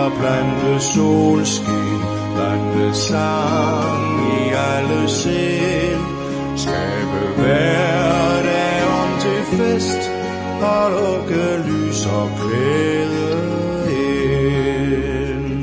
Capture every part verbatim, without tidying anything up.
smiler blandt solskin, blandt sang i alle sind. Skabe hverdag om til fest, og lukke lys og glæde ind.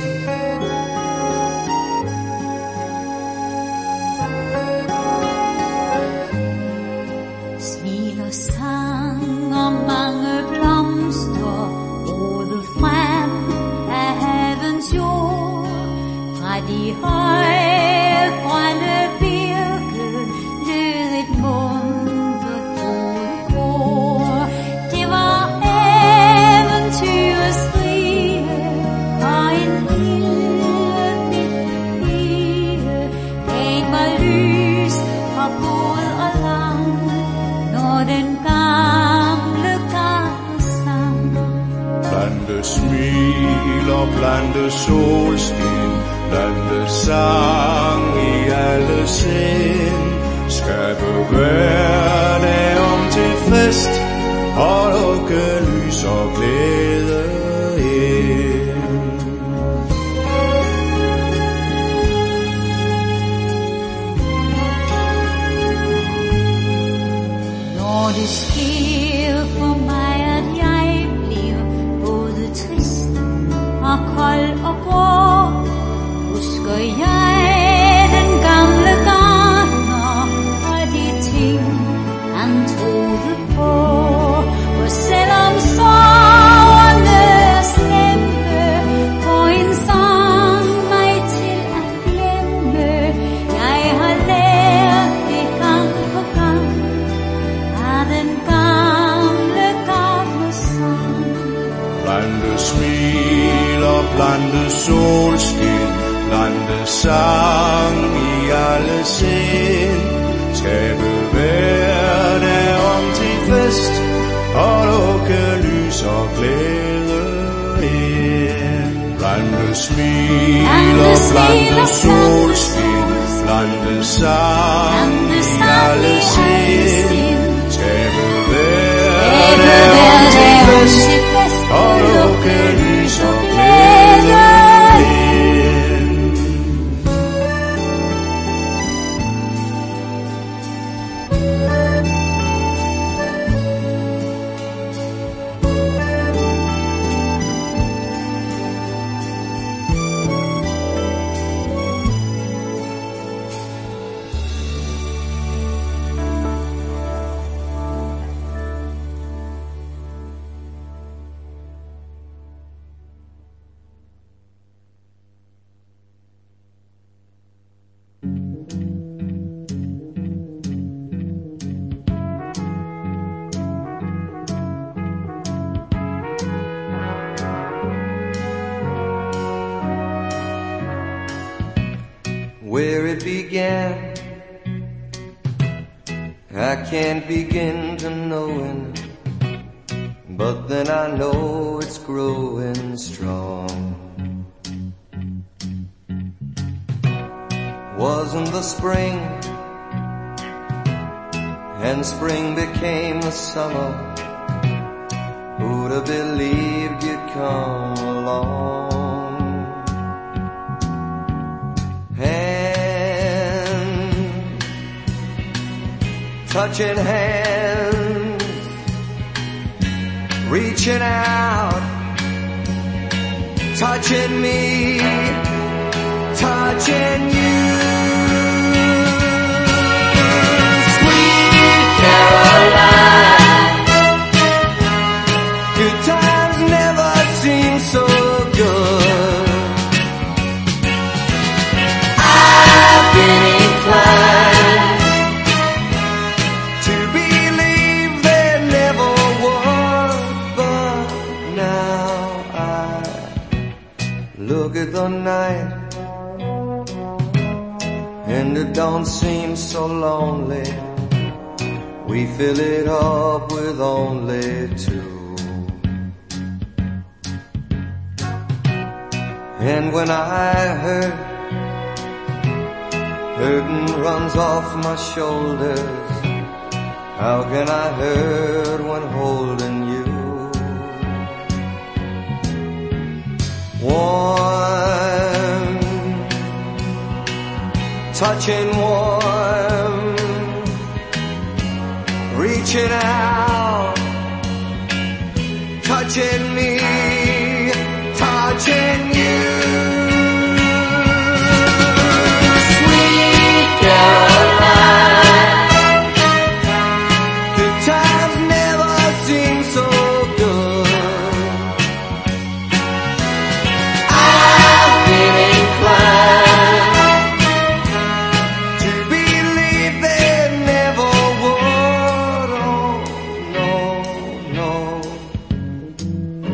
Smil og sang og mange blomster, både frem af havens jord, fra de høje grønne birke lød et muntert fuglekor. Det var eventyrets rige, og en lille bitte pige gav mig lys fra båd og land, når den gamle garde sang. Blande smil og blande solskin, blande sang i alle sind. Skabe hverdag om til fest, og lukke lys og glæde ind. Når det sker for mig, at jeg bliver både trist og kold og grå, husker jeg den gamle gartner og de ting, han troede på. For selvom sorgerne er slemme, får en sang mig til at glemme. Jeg har lært det gang på gang af den gamle gartners sang. Blande smil og blande solskin, blande sang i alle sind. Skabe hverdag om til fest, og lukke lys og glæde ind. Blande smil og blande solskin, blande sang i alle sind. Skabe hverdag om til fest, og lukke lys og glæde ind. Where it began, I can't begin to knowing, but then I know it's growing strong. Wasn't the spring, and spring became the summer. Who'd have believed you'd come along? Touching hands, reaching out, touching me, touching you. Sweet Caroline, good times never seem so good. I've been inclined at the night, and it don't seem so lonely. We fill it up with only two. And when I hurt, hurting runs off my shoulders. How can I hurt when holding you? warm, touching warm, reaching out, touching me, touching you. Sweet Caroline, the times never seem so good. I've been inclined to believe they never would. Oh, no, no.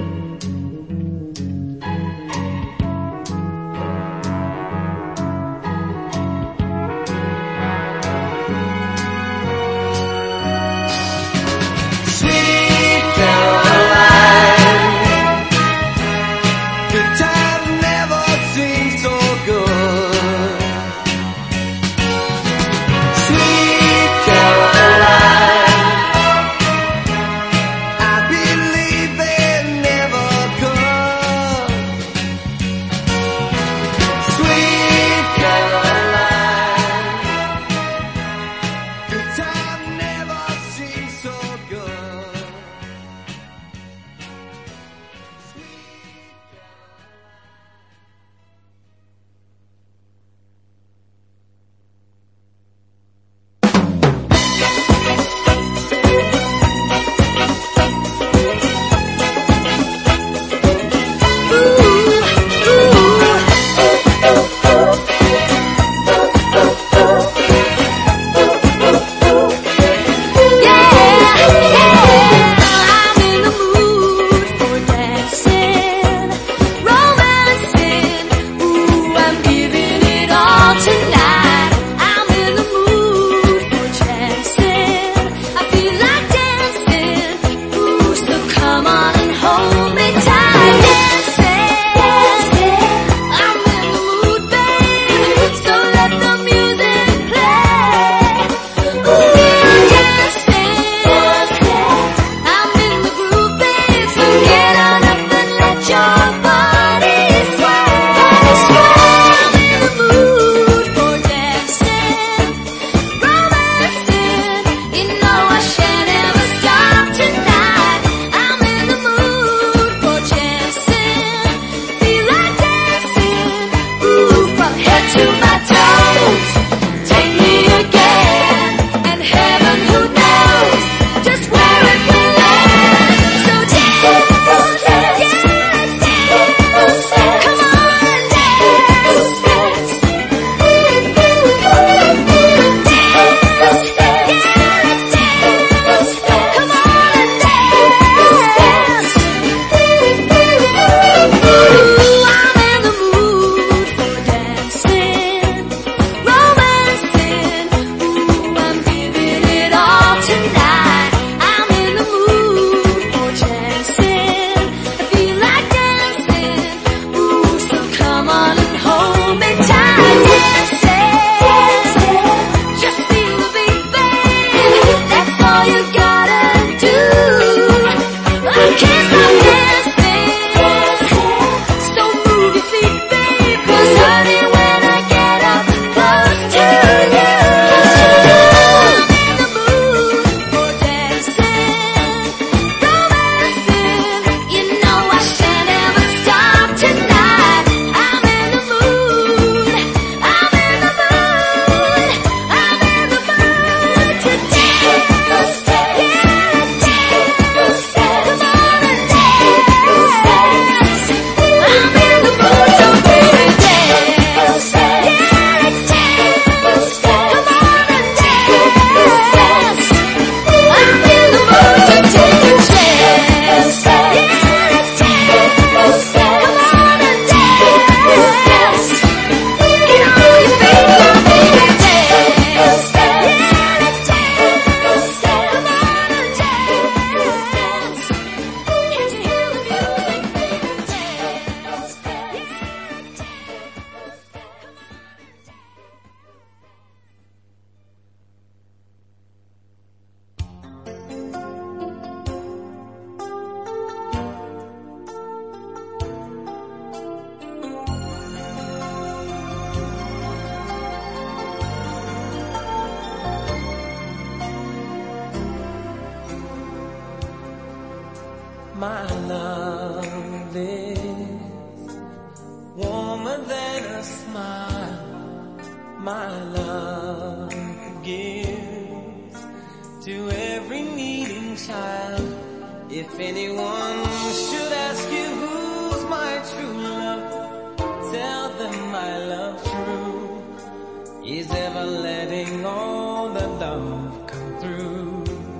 anyone should ask you who's my true love, tell them my love true is ever letting all the love come through.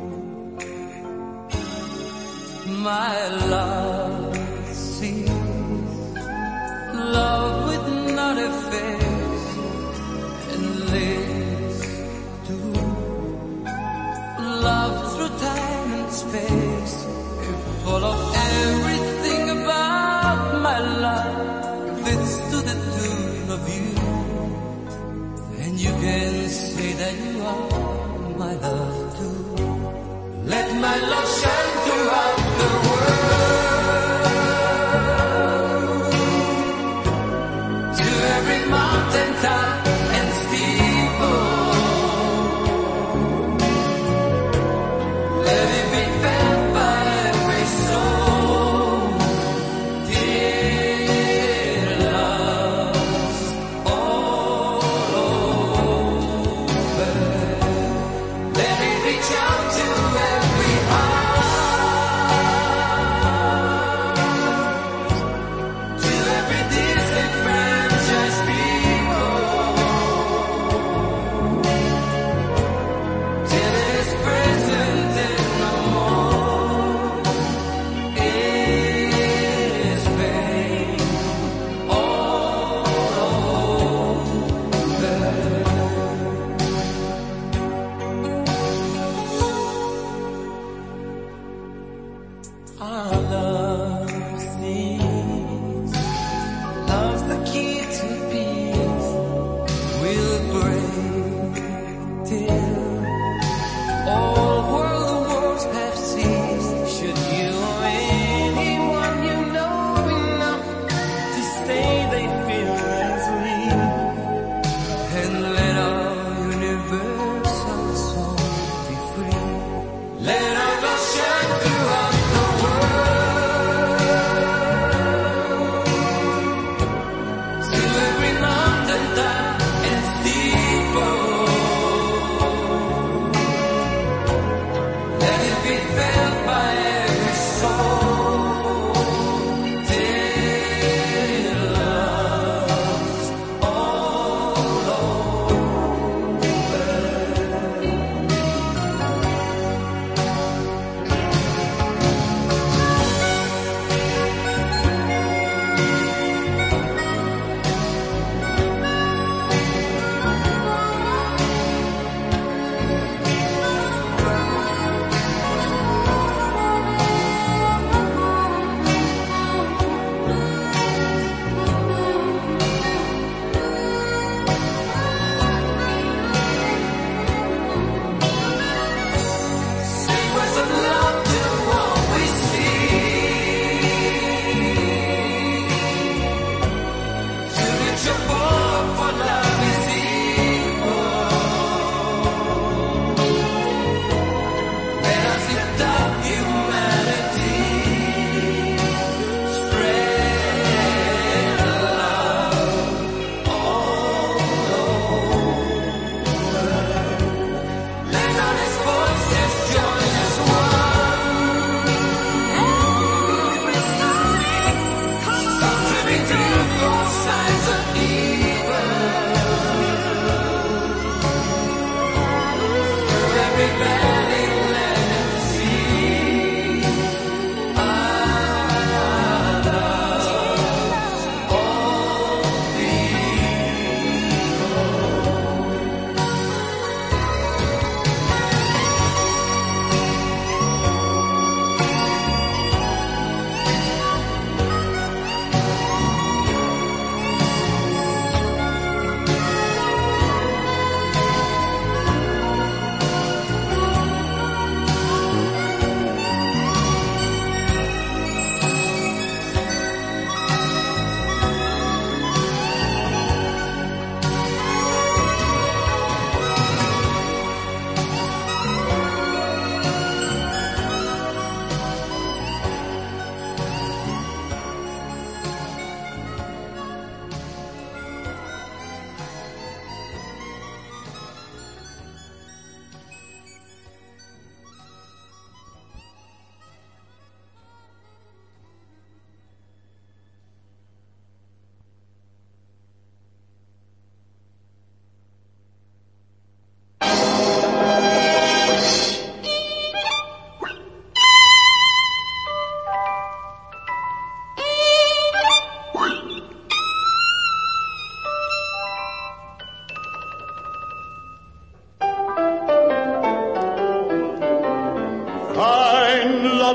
My love sees love with not a face and lives to love through time and space. Full of everything about my love fits to the tune of you, and you can say that you are my love too. Let my love shine throughout the world, to every mountain top and steeple. Let it be felt by every soul. Dear loves all over. Let it reach out to every heart.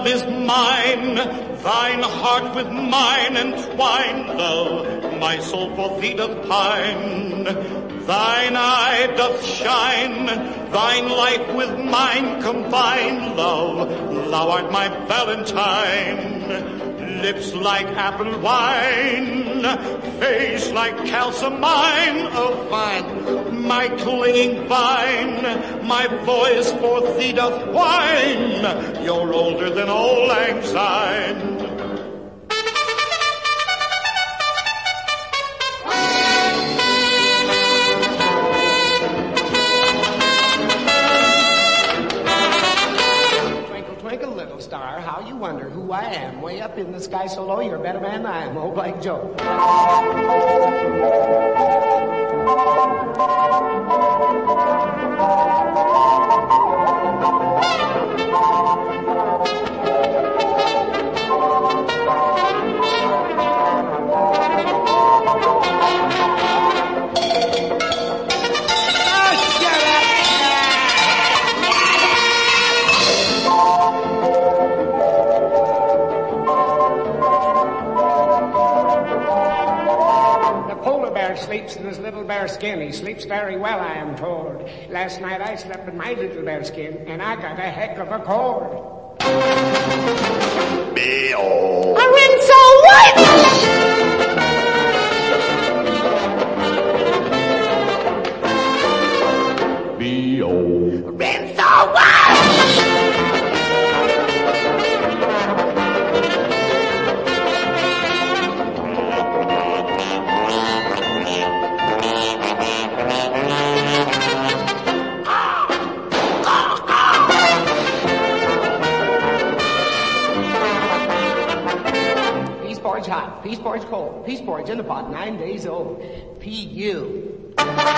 love is mine, thine heart with mine entwined, love, my soul for thee doth pine. Thine eye doth shine, thine life with mine combine, love, thou art my valentine. Lips like apple wine, face like calcimine, oh fine, my clinging vine, my voice for thee doth whine, you're older than old lang syne. Star, how you wonder who I am. Way up in the sky so low, you're a better man than I am, old Black Joe. Sleeps in his little bear skin. He sleeps very well, I am told. Last night I slept in my little bear skin, and I got a heck of a cold. Bill. A Rinso what? Bill. Rinso what? Hot. Peace porridge cold. Peace porridge in the pot, nine days old. P U.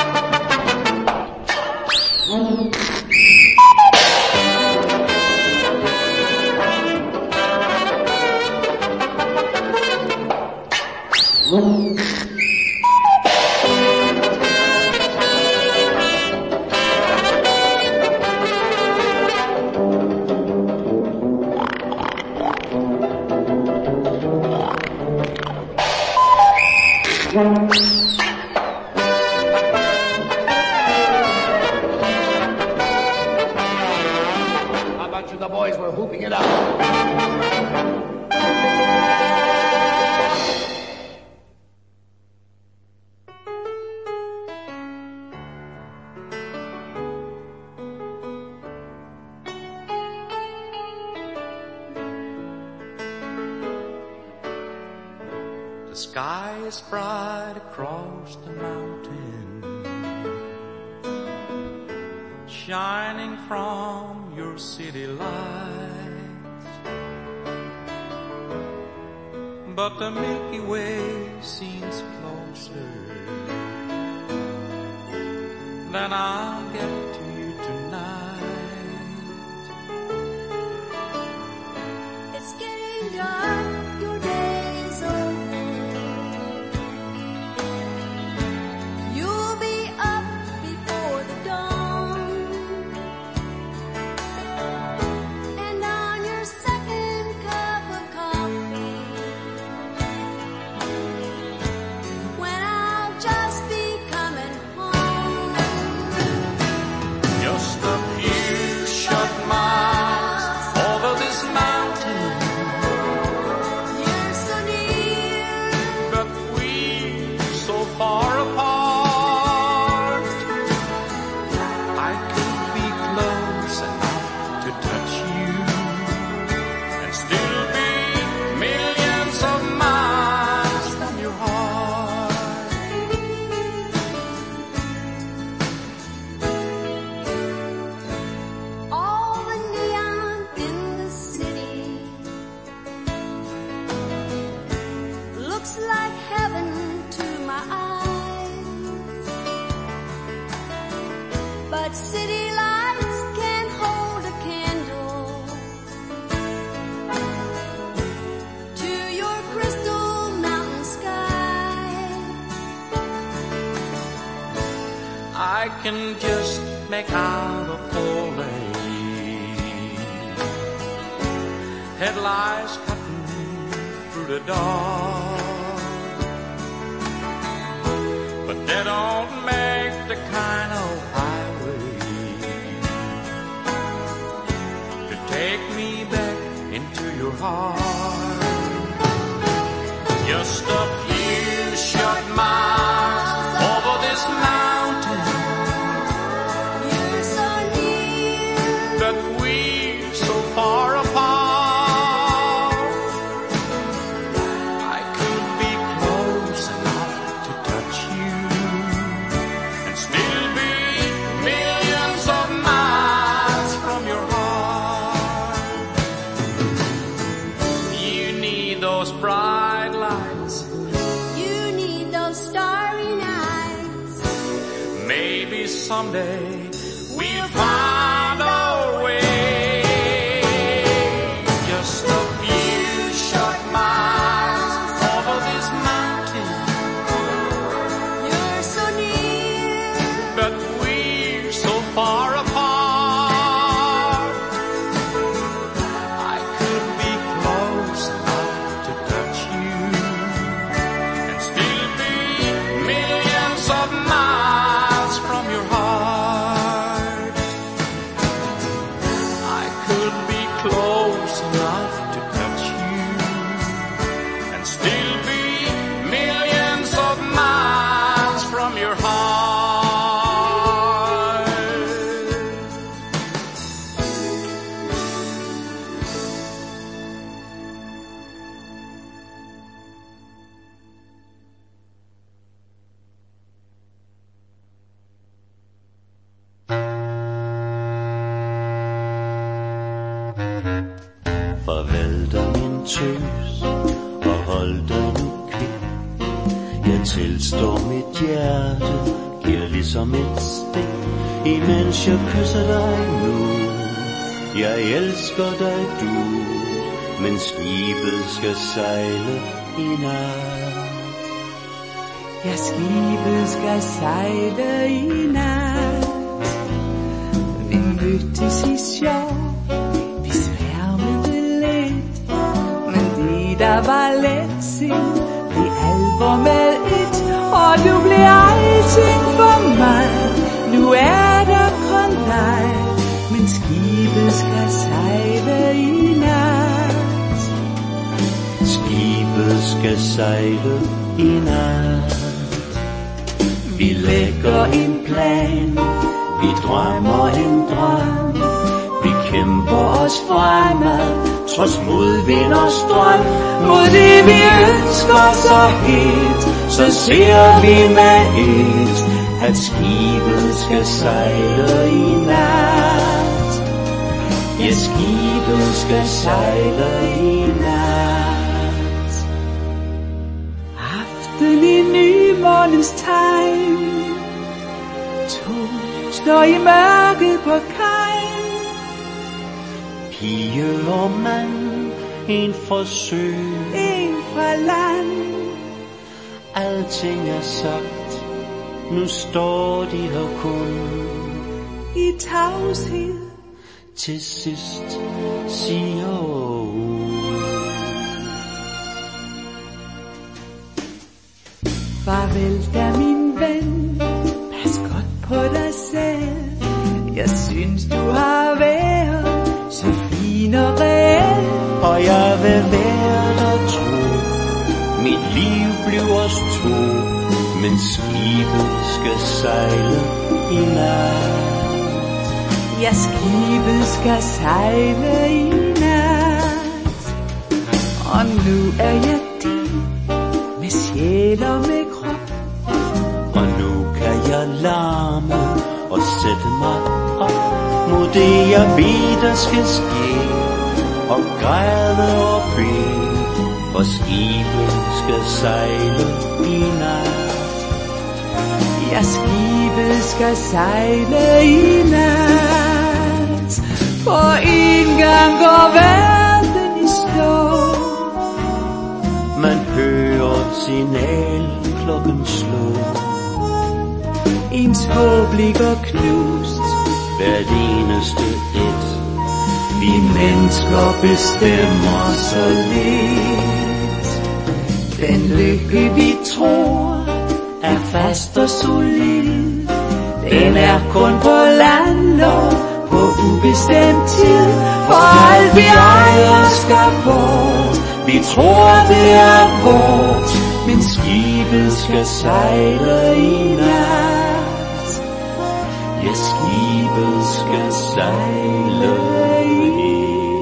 How about you, the boys were whooping it up? The sky is bright across the mountain, shining from your city lights, but the Milky Way seems closer than I'll get to you tonight. It's getting dark, your day is over. You'll be up before the dawn, and on your second cup of coffee, when I'll just be coming home. Just a few short miles over this mountain, You're so near, but we so far apart. I could be close enough to touch you and still be millions of miles from your heart. all the neon in the city looks like heaven to my eyes, but city lights can't hold a candle to your crystal mountain sky. I can just make out a four lane headlights cutting through the dark, but they don't make the kind of highway to take me back into your heart. Just a few short miles over this mountain, You're so near, but we're so far apart. I could be close enough to touch you and still be millions of miles from your heart. You need those bright lights, you need those starry nights. maybe someday we'll find our way. Just a few short miles over this mountain, You're so near, but we're so far apart. I could be close enough to touch you and still be millions of miles from your heart. I could be close enough to touch you and still be millions of miles from your heart. Farvel dig min tøs, og hold dig nu kvind. Jeg tilstår mit hjerte, giver ligesom et stik, imens jeg kysser dig nu. Jeg elsker dig du, men skibet skal sejle i nat. Ja, skibet skal sejle i nat. Vi mødtes i sjov, vi sværmede lidt, men det der var letsind, blev alvor med et, og du blev alting for mig. Nu er der kun dig, men skibet skal sejle i nat. Skibet skal sejle i nat. Vi lægger en plan, Vi drømmer en drøm, vi kæmper os fremad, trods modvind og strøm. mod det vi ønsker så helt, Så ser vi med et, at skibet skal sejle i nat. Ja, skibet skal sejle i nat. aften i nymånens tegn. To står i mørket på kajen. Pige og mand, en forsøg, En fra land, alting er sagt, nu står de her kun. i tavshed. Til sidst siger hun: Farvel da min ven, pas godt på dig selv. Jeg synes du har været så fin og reel. Og jeg vil være der tro, mit liv bliver os to, men skibet skal sejle i nat. Ja, skibet skal sejle i nat. Og nu er jeg din, med sjæl og med krop. Og nu kan jeg larme og sætte mig op mod det jeg ved der skal ske, og græde og bede, for skibet skal sejle i nat. Ja, skibet skal sejle i nat. For en gang går verden i stå. Man hører signalklokken slå. Ens håb ligger knust. Hvert eneste et. Vi mennesker bestemmer så lidt. Den lykke vi tror er fast og solid, den er kun på land og på ubestemt tid. For alt vi ejer skal bort, vi tror det er vort, men skibet skal sejle i nat. Ja, skibet skal sejle i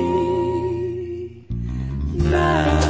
nat.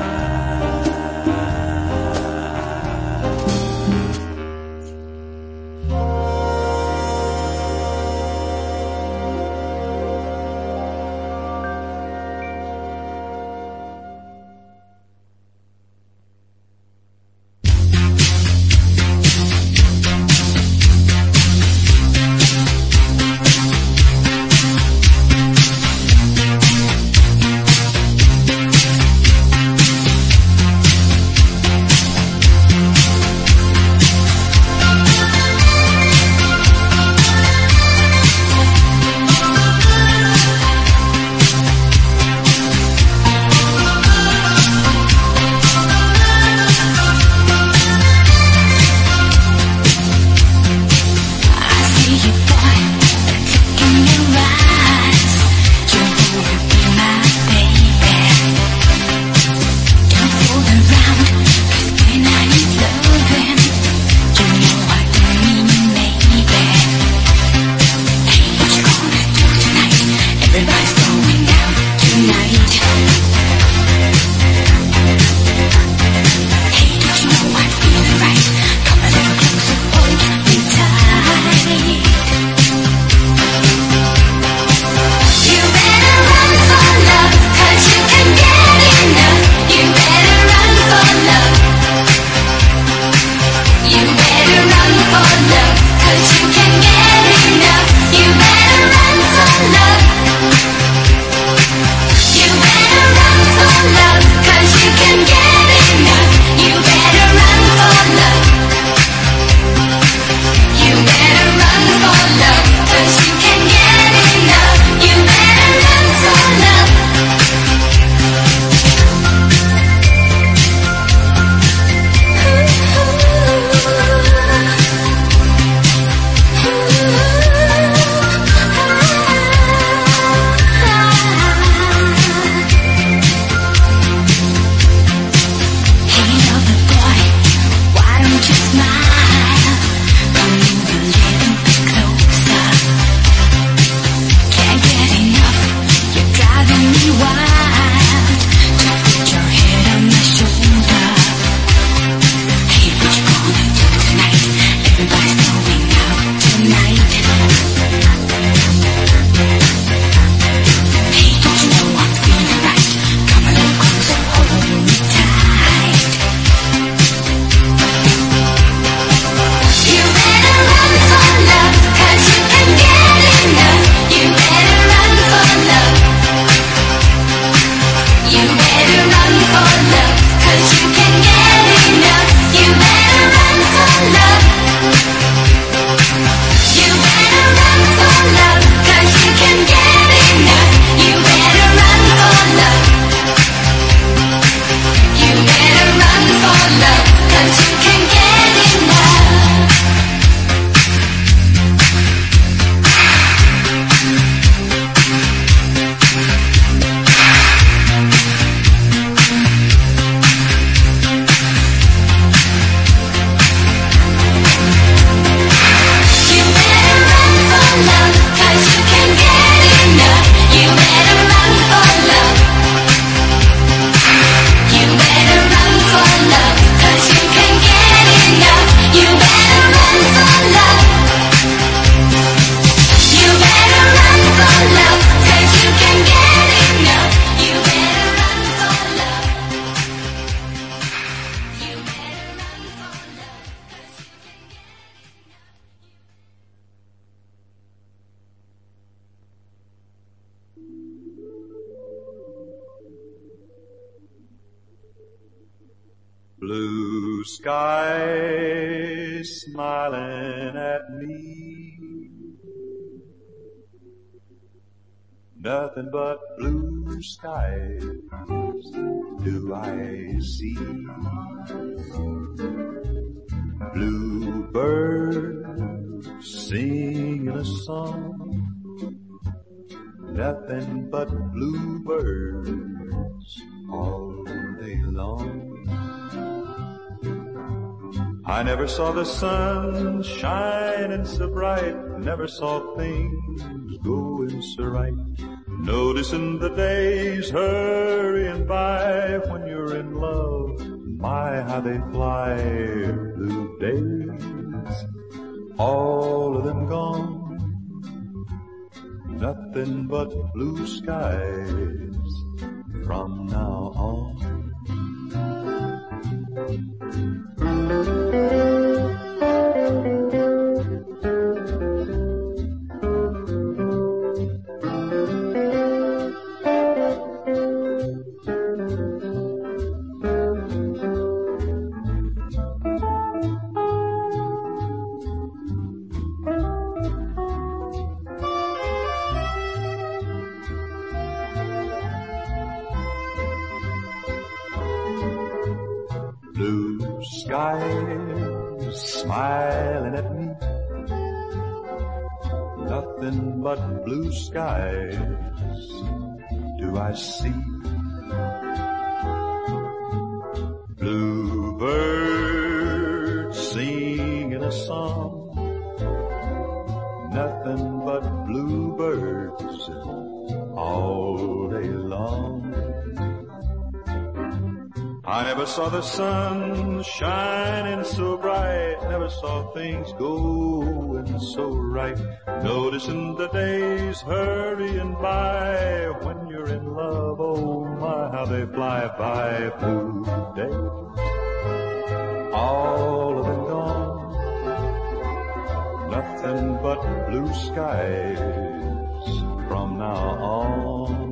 Blue sky smiling at me. nothing but blue skies do I see. Bluebirds singing a song, nothing but bluebirds all day long. I never saw the sun shining so bright, never saw things going so right. Noticing the days hurrying by when you're in love, my how they fly. Blue days, all of them gone, nothing but blue skies from now on. Blue skies smiling at me, nothing but blue skies do I see. Bluebirds singing a song, nothing but bluebirds all day long. I never saw the sun shining so bright, never saw things going so right. Noticing the days hurrying by when you're in love, oh my, how they fly by. Blue days, all of them gone, nothing but blue skies from now on.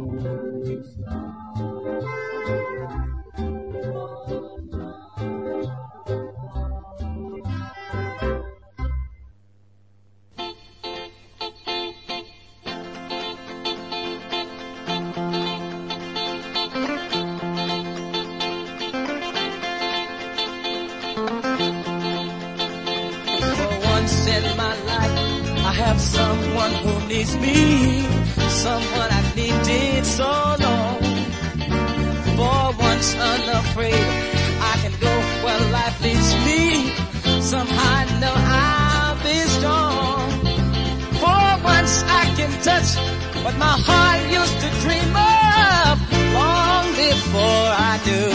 Someone who needs me, someone I've needed so long. For once unafraid, I can go where life leads me. Somehow I know I'll be strong. For once I can touch what my heart used to dream of long before I do.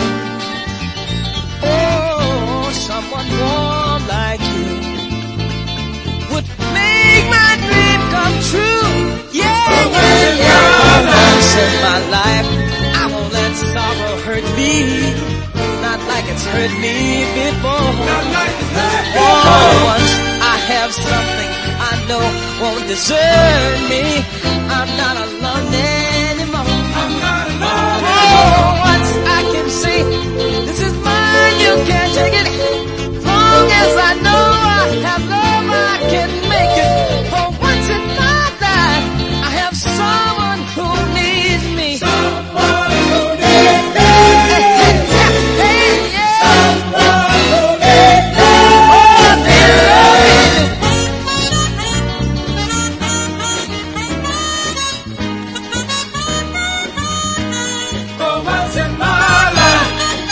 Oh, someone warm like you would make my dream come true. Yeah, yeah, yeah. Once in my life, I won't let sorrow hurt me, not like it's hurt me before. Not like it's hurt me before. Oh, once I have something I know won't desert me, I'm not alone anymore. I'm not alone anymore. Oh, once I can see this is mine, you can't take it. As long as I know I have love, I can make it. For once in my life, I have someone who needs me. Someone who needs me. Hey, hey, yeah. Someone who needs me. Oh, they love me. For once in my life.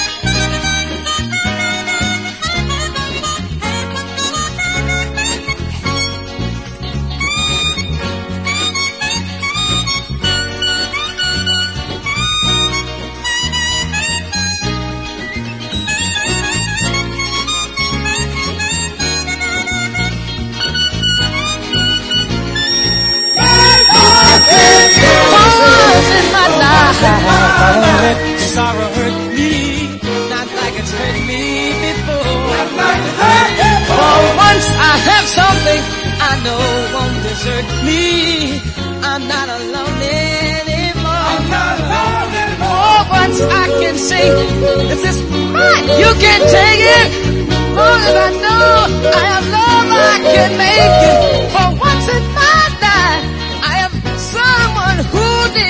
Sorrow hurt me, not like it's hurt me before. Not like it's hurt me before. For once I have something I know won't desert me. I'm not alone anymore. I'm not alone anymore. For once I can say, this is mine, you can take it. As long as I know I have love, I can make it. For once in my life, I have someone who needs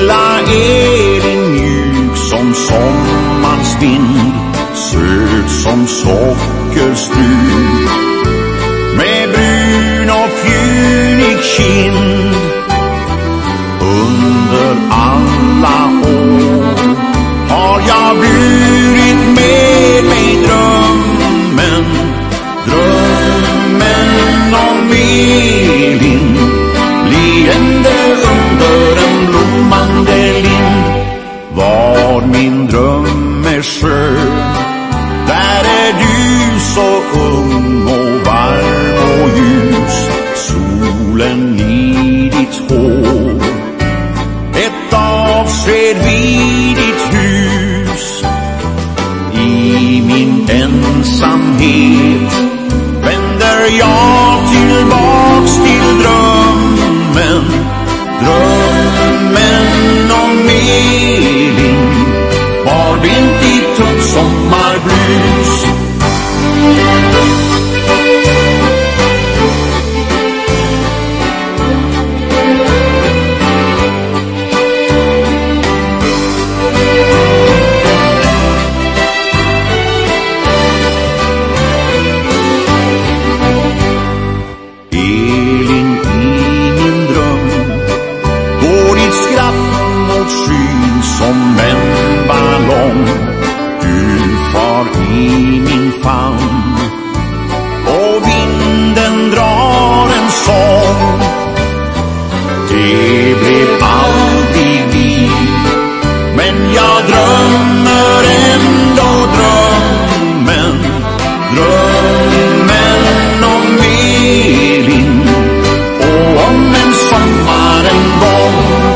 Lilla Elin, mjuk som sommarens vind, söt som sockerstrut, med brun och fjunig kind. Under alla år har jag burit med mig drömmen, drömmen om Elin, leende under en blommande lind. Var min dröm är skön, där är du så ung och varm och ljus, solen i ditt hår, ett avsked vid ditt hus. I min ensamhet vänder jag tillbaks till drömmen, drömmen om Elin, var vind i tung sommarbrus. Som en ballong, du far i min famn, och vinden drar en sång. Det blev aldrig vi, men jag drömmer ändå drömmen, drömmen om Elin och om en sommar en gång.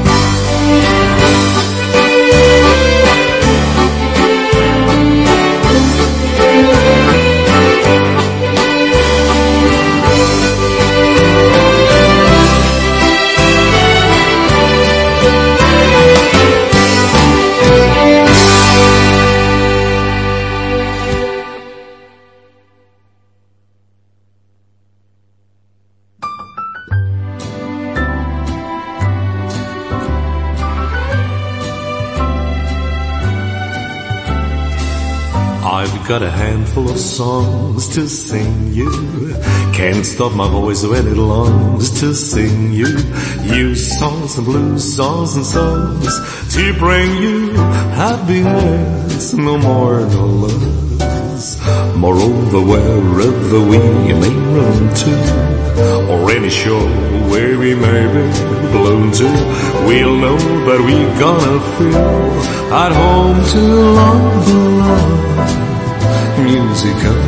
I've got a handful of songs to sing you. Can't stop my voice when it longs to sing you. You songs and blues, songs and songs to bring you happiness, no more, no less. Moreover, wherever we may run to, or any shore where we may be blown to, we'll know that we're gonna feel at home to love the love. Musical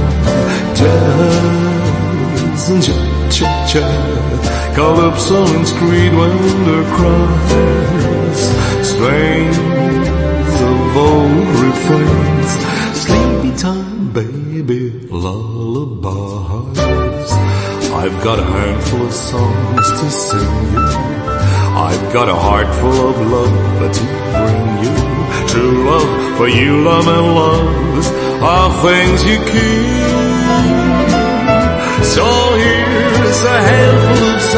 jazz and cha-cha-cha, calypso and screed wonder cries, strains of old refrains, sleepy time baby lullabies. I've got a handful of songs to sing you, I've got a heart full of love to bring you. True love for you, love and love are things you keep. So here's a handful of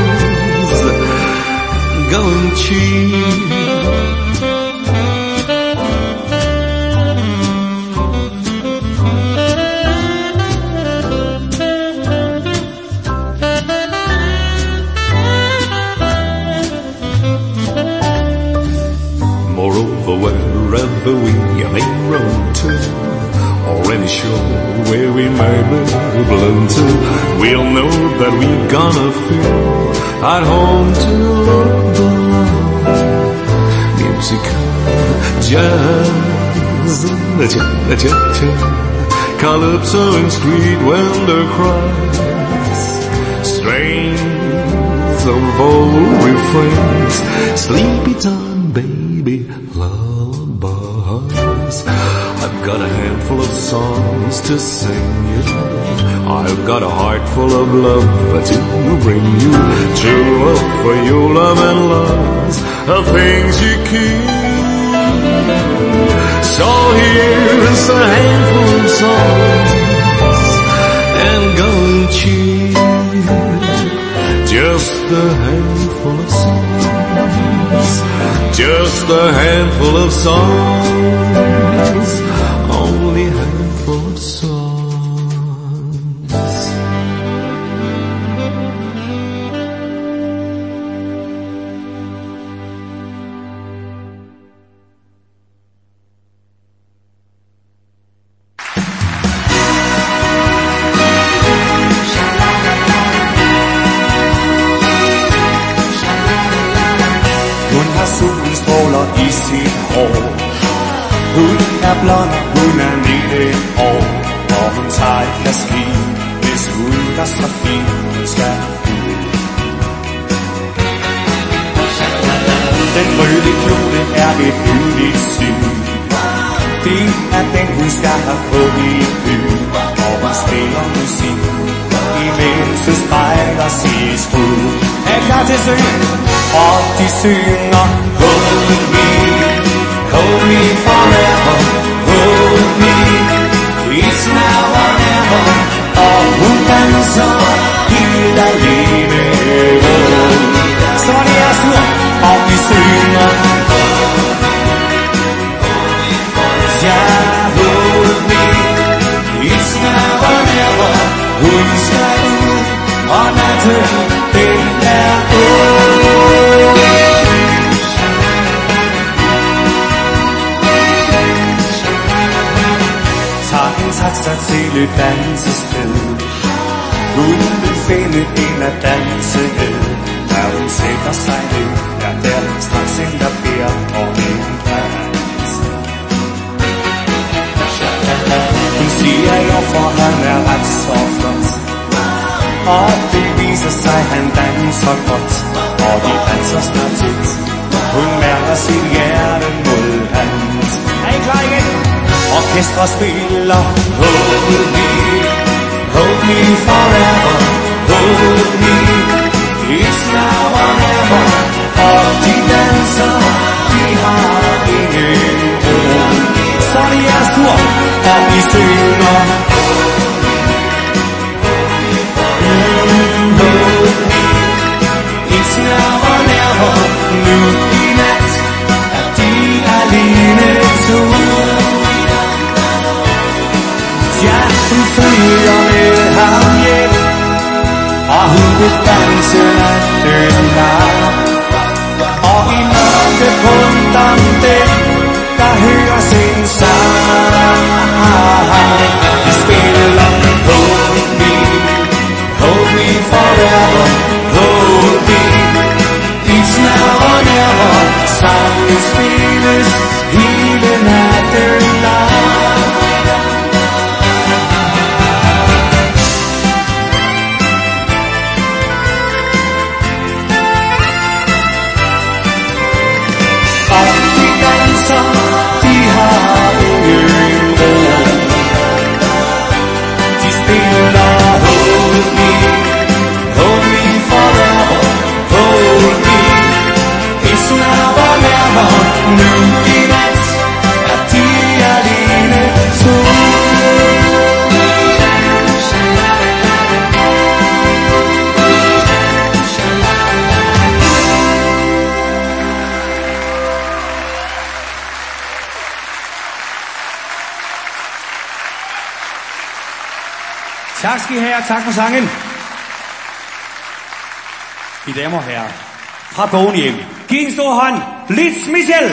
songs going cheap. Moreover, wherever we may roam to, or any shore where we may be blown to, we'll know that we're gonna feel at home to love the love. Musical jazz, cha-cha-cha, calypso and street wonder cries, strains of old refrains, sleepy time baby lullabies. I've got a handful of songs to sing you, I've got a heart full of love to bring you. True love for you, love and loves are things you keep. So here's a handful of songs and go and cheer. just a handful of songs, just a handful of songs, only a handful of songs. I sit hår. Hun er blond, hun er nitten år, og hun tager et glas vin, hvis hun er så fin, hun skal ud. Den røde kjole er et yndigt syn. Det er den, hun skal have på i byen, og hun spiller musik, imens hun spejler sidst ud. Er klar til synge? Og de synger, hold me, hold me forever, hold me, it's now or never. Og hun danser helt alene. Så det er sur, og de synger, ja, hold me, it's now or never. Hun skal ud, og natten, den er ud. Taxa til et dansested. Hun vil finde en at danse med. Da hun sætter sig ned, er der straks en der beder om en dans. Hun siger jo, for han er ret så flot, og det viser sig, han danser godt, og de danser snart tit. Hun mærker sit hjerte mod hans. Er I klar igen? Orkestra spiller, hold me, hold me forever, hold me, it's now or never. Og de danser, de har ingen ord. Så de er sur, og de synger, hold me, it's now or never. Nu i nat er de alene to. Ja, hun følger med ham hjem, og hun vil danse natten lang. Og i mørke rundt om dem, der høres en sang. De spiller, hold me, hold me forever, hold me, it's now or never. Sangen spilles hele natten lang. Tak skal I have, tak for sangen. I damer og herrer, fra Bonehjem. Giv en stor hånd, Liz Michel.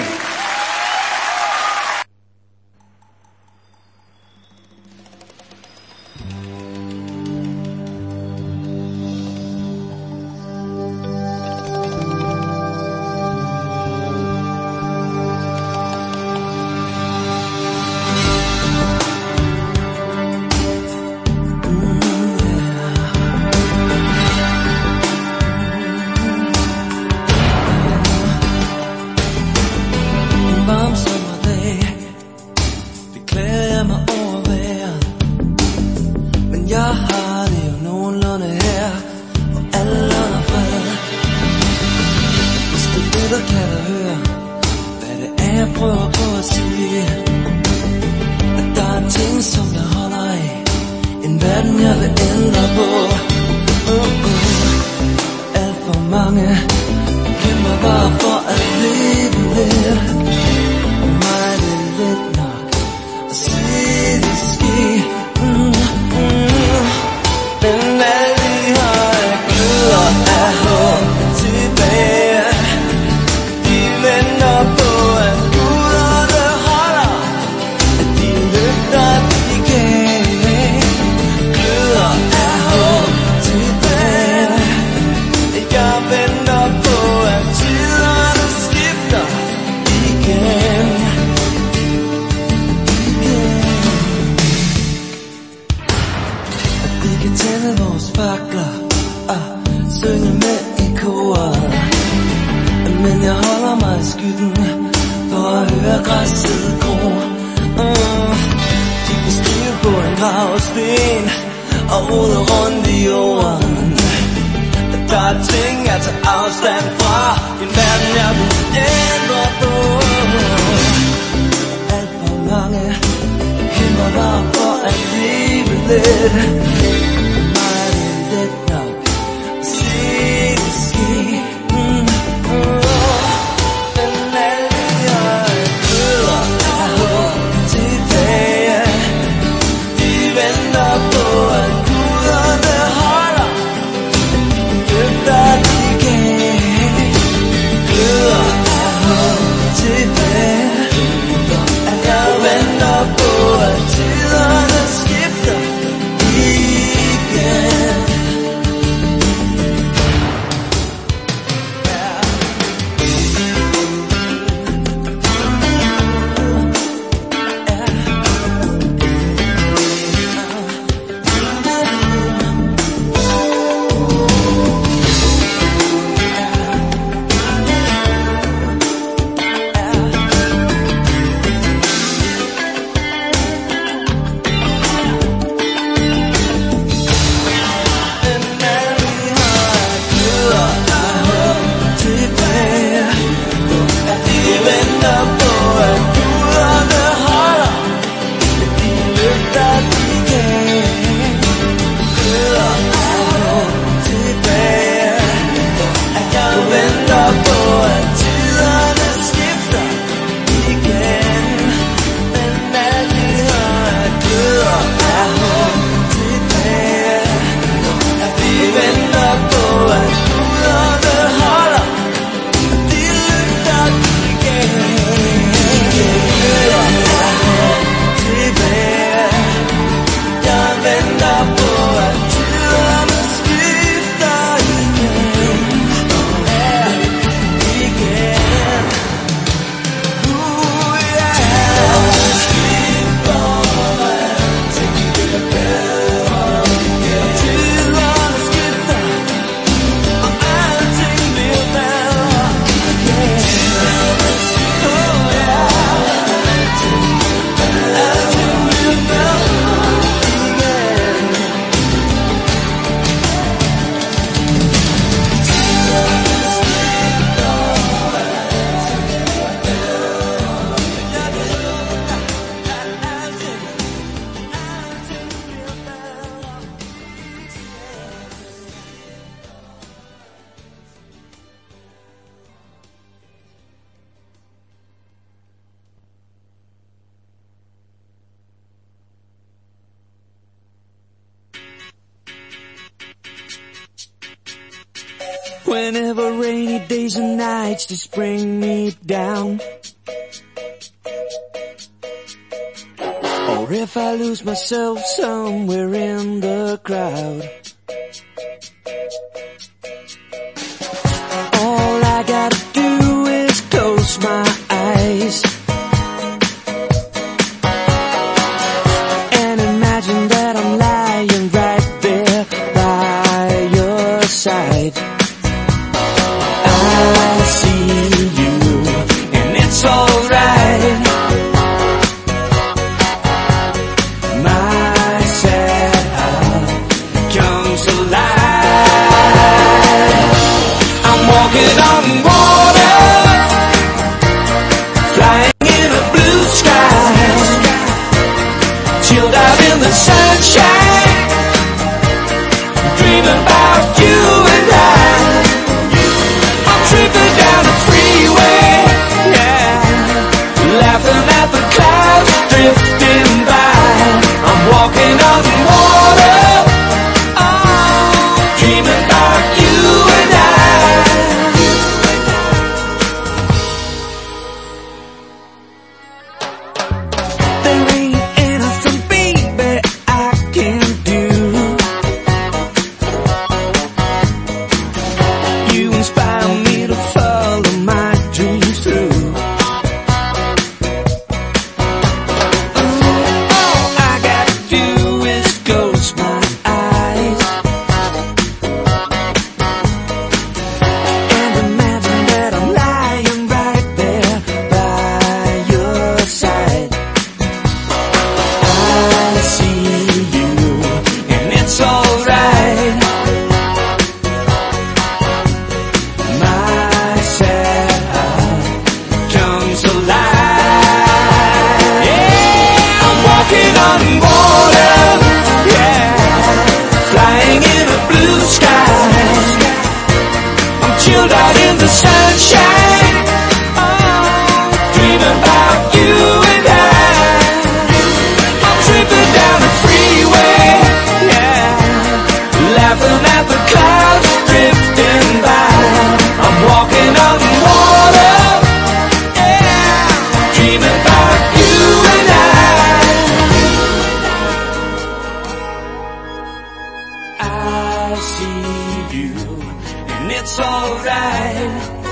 skyggen for at høre græsset gro. uh, De kan stive på en gravsten og rode rundt i jorden. Der er ting at tage afstand fra, en verden jeg vil ændre på. Alt for mange hindrer dig for at leve lidt. Mig er det let nok at se det ske. mm, mm. Men alle jeg møder er håb tilbage. De venter på at guderne holder løfter de kan. Gløder er håb tilbage. At jeg venter på at tiderne skifter igen. Whenever rainy days and nights just bring me down, or if I lose myself somewhere in the crowd, all I gotta do is close my eyes and imagine that I'm lying right there by your side. I see you, and it's alright. My sad heart comes alive. Yeah, I'm walking on water. Yeah, flying in a blue sky. I'm chilled out in the sunshine. Oh, dreaming about you and I. I'm tripping down the freeway. Yeah, laughing at the clouds drifting by. I'm walking on water. Yeah, dreaming about you and I. I see you, and it's alright.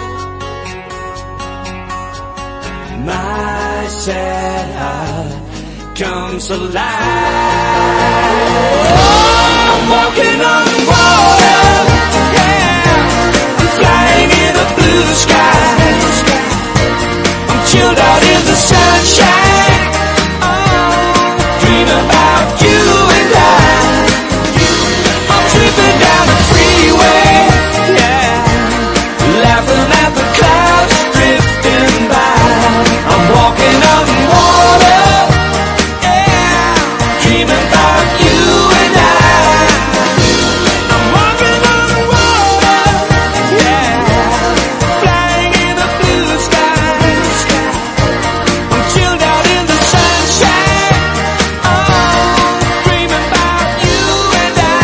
My sad heart comes alive. Oh, I'm walking on water. Yeah, I'm flying in a blue sky. I'm chilled out in the sunshine. Oh, dreaming about you and I. I'm tripping down the freeway. Yeah, laughing at the clouds drifting by. I'm walking on water. Yeah, dreaming about you and I. I'm walking on water. Yeah, flying in the blue sky. I'm chilled out in the sunshine. Oh, dreaming about you and I.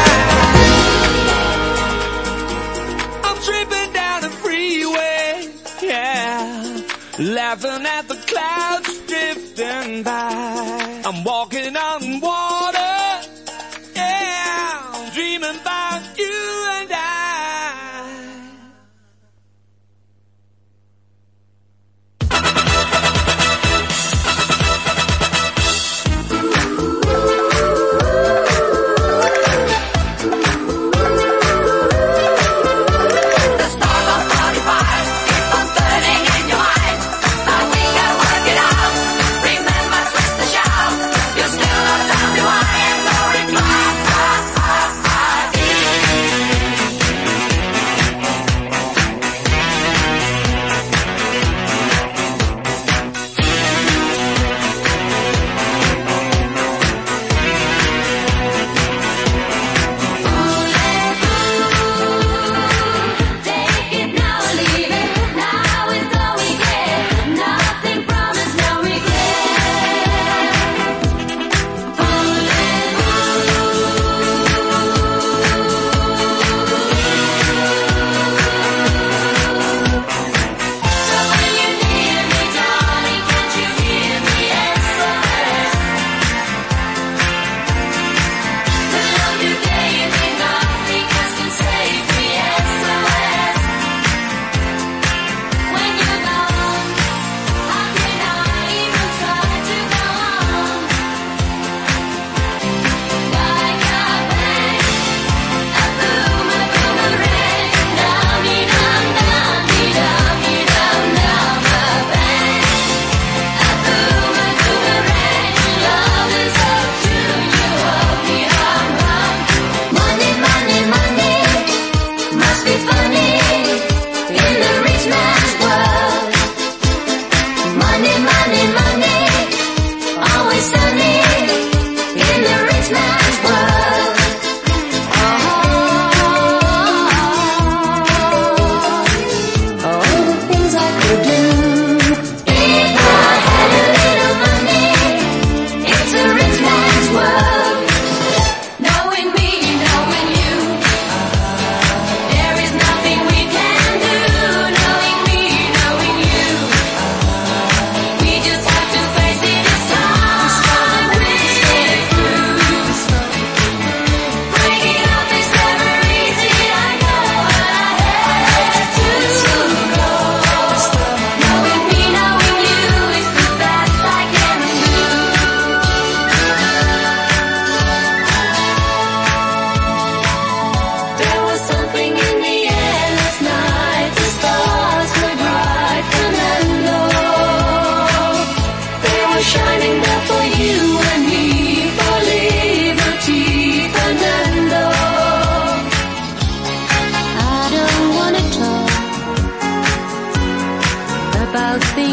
I'm tripping down the freeway. Yeah, laughing at the clouds drifting by. I'm walking on water. Yeah, dreaming about you and I. Remember, twist the shout. You still not tell me why.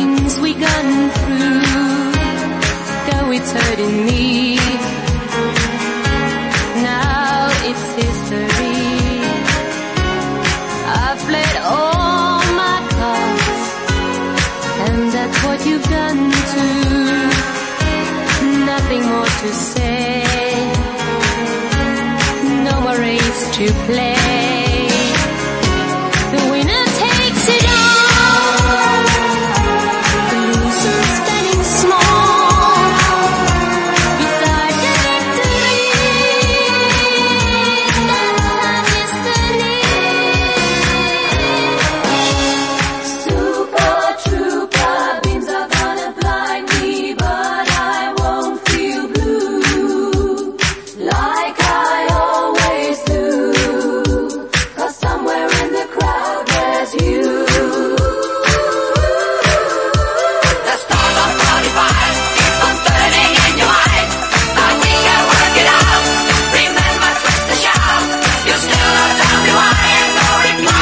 things we gone through, though it's hurting me, now it's history. I've played all my cards, and that's what you've done too. Nothing more to say, no more race to play. The winner takes it all, the loser standing small beside the victory. That's my destiny. Super trooper beams are gonna blind me, but I won't feel blue like I always do, 'cause somewhere in the crowd there's you. The stars on forty-five keep on turning in your mind, but we can work it out. Remember, twist the shout. You still don't tell me why, no reply.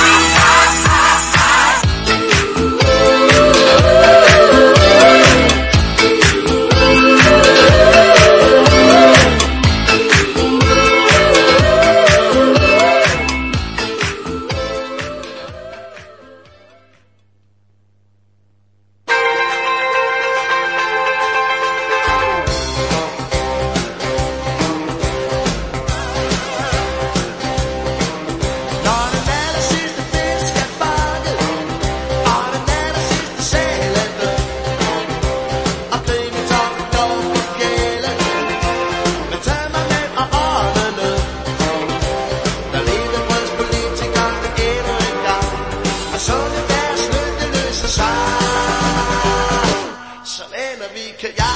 Så læner vi kajakken